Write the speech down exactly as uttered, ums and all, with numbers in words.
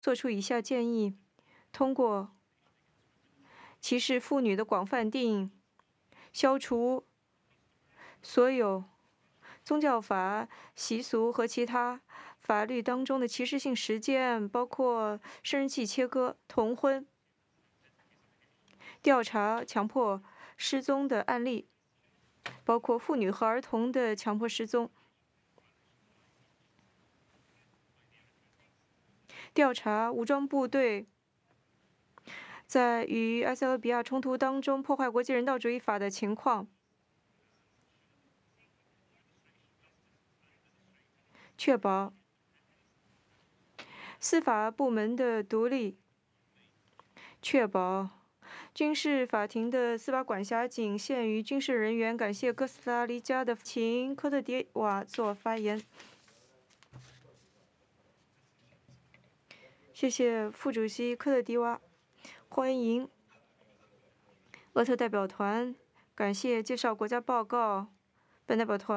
做出以下建议：通过歧视妇女的广泛定义，消除所有宗教法、习俗和其他法律当中的歧视性实践，包括生殖器切割、同婚，调查强迫失踪的案例，包括妇女和儿童的强迫失踪，调查武装部队在与埃塞俄比亚冲突当中破坏国际人道主义法的情况，确保司法部门的独立，确保军事法庭的司法管辖仅限于军事人员。感谢哥斯达黎加的，请科特迪瓦做发言。谢谢副主席科特迪瓦，欢迎俄特代表团，感谢介绍国家报告。本代表团。